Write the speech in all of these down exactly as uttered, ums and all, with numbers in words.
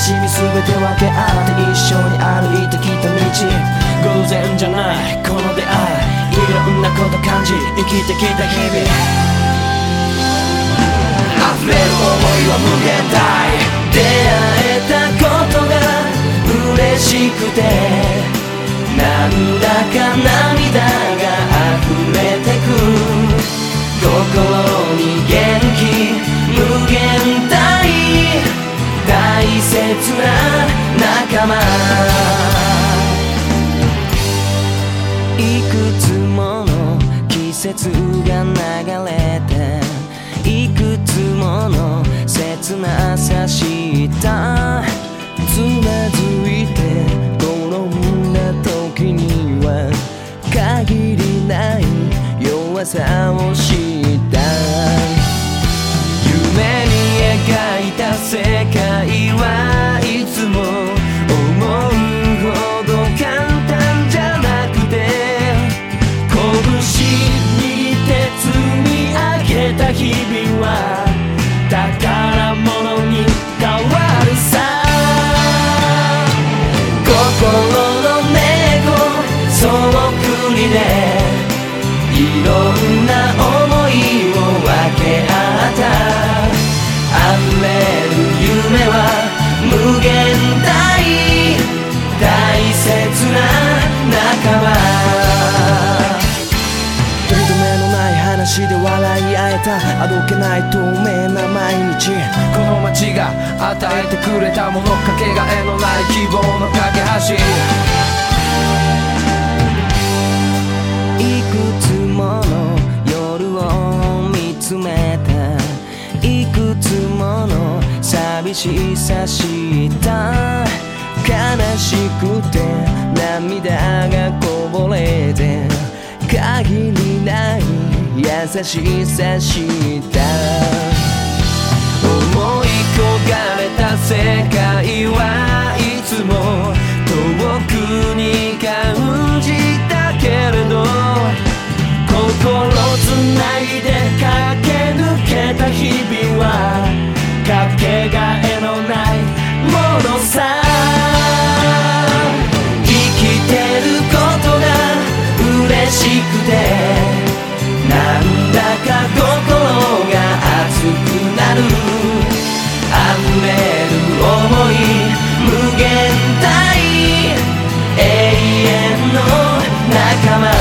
しみ全て分け合って一緒に歩いてきた道、偶然じゃないこの出会い、いろんなこと感じ生きてきた日々、溢れる想いは無限大、出会えたことが嬉しくて、なんだか涙が溢れてく、心に元気無限大、大切な仲間、いくつもの季節が流れて、いくつもの切なさしたつまずいて転んだ時には限りない弱さを知った、夢に描いた世界はいつも思うほど簡単じゃなくて、拳に手積み上げた日々は宝物に変わるさ、心の猫そっくりでいろんな想いを分け合った、溢れる夢は無限大、大切な仲間、取り留めのない話で笑い合えた、あどけない透明な毎日、この街が与えてくれたもの、かけがえのない希望の架け橋、いくつもの夜を見つめた、いくつもの寂しさした悲しくて涙がこぼれて限りない優しさした思い焦がれた世界はいつも遠くに感じたけれど心つないで駆け抜けた日々はかけがえのないものさ生きてることが嬉しくてなんだか心が熱くなる溢れる想い無限大永遠の仲間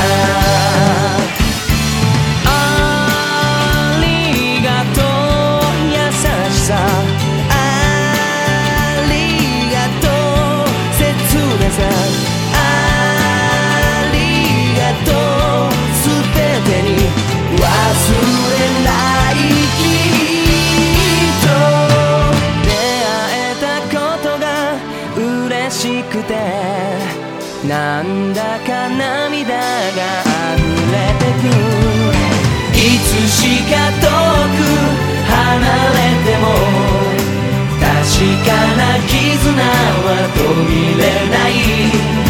なんだか涙が溢れてくいつしか遠く離れても確かな絆は途切れない